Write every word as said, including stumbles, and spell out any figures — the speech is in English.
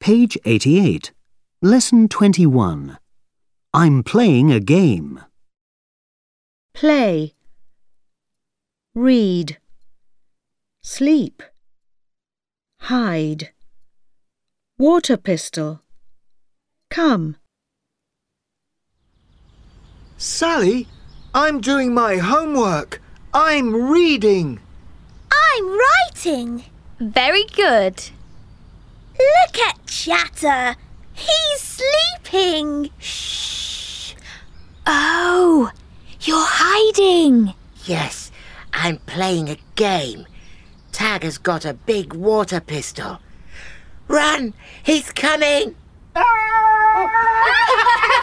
Page eighty-eight. Lesson twenty-one. I'm playing a game. Play, read, sleep, hide, water pistol, come. Sally, I'm doing my homework. I'm reading. I'm writing. Very good. Look at Chatter. He's sleeping. Shh. Oh, you're hiding. Yes, I'm playing a game. Tag has got a big water pistol. Run! He's coming!